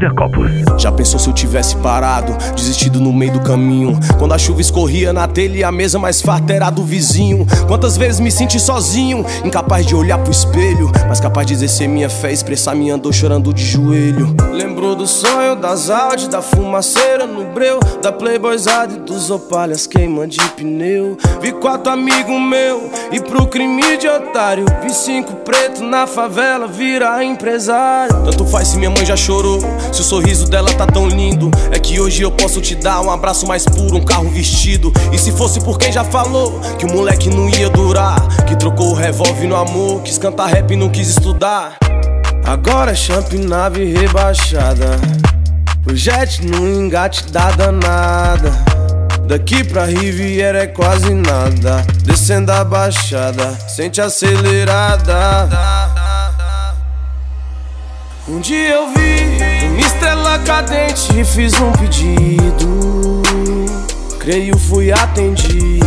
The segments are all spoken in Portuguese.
Copos. Já pensou se eu tivesse parado, desistido no meio do caminho? Quando a chuva escorria na telha e a mesa mais farta era do vizinho. Quantas vezes me senti sozinho, incapaz de olhar pro espelho, mas capaz de exercer minha fé, expressar minha dor chorando de joelho. Lembrou do sonho, das Audi, da fumaceira no breu, da Playboyzada e dos opalhas queima de pneu. Vi 4 amigos meu e pro crime de otário, vi 5 preto na favela virar empresário. Tanto faz se minha mãe já chorou, se o sorriso dela tá tão lindo. É que hoje eu posso te dar um abraço mais puro, um carro vestido. E se fosse por quem já falou que o moleque não ia durar, que trocou o revólver no amor, quis cantar rap e não quis estudar. Agora é champ, nave rebaixada, o jet no engate da danada. Daqui pra Riviera é quase nada, descendo a baixada, sente acelerada. Um dia eu vi uma estrela cadente e fiz um pedido, creio fui atendido.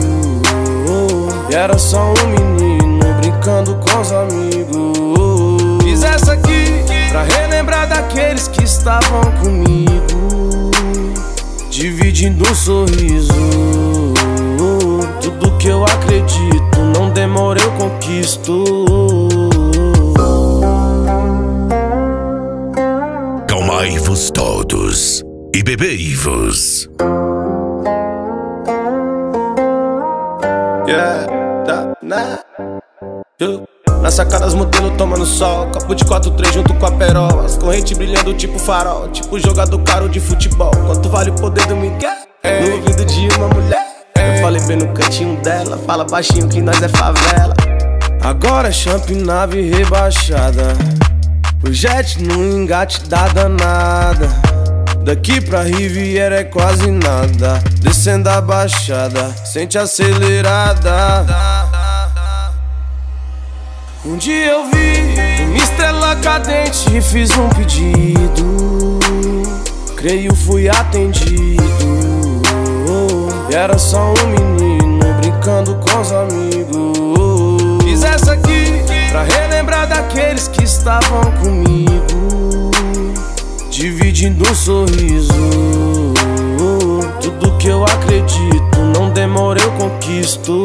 E era só um menino brincando com os amigos. Fiz essa aqui pra relembrar daqueles que estavam comigo, dividindo um sorriso. Tudo que eu acredito, não demora eu conquisto. Calmai-vos todos e bebei-vos. Na sacada as modelos tomando sol, copo de 4-3 junto com a perola, as correntes brilhando tipo farol, tipo jogador caro de futebol. Quanto vale o poder do Miguel no ouvido de uma mulher? Eu falei bem no cantinho dela, fala baixinho que nós é favela. Agora é champ, nave rebaixada, o jet no engate da danada. Daqui pra Riviera é quase nada, descendo a baixada, sente acelerada. Um dia eu vi uma estrela cadente e fiz um pedido, creio fui atendido. E era só um menino brincando com os amigos. Fiz essa aqui pra relembrar daqueles que estavam comigo, dividindo um sorriso. Tudo que eu acredito, não demora eu conquisto.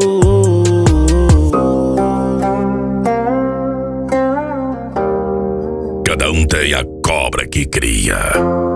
Cada um tem a cobra que cria.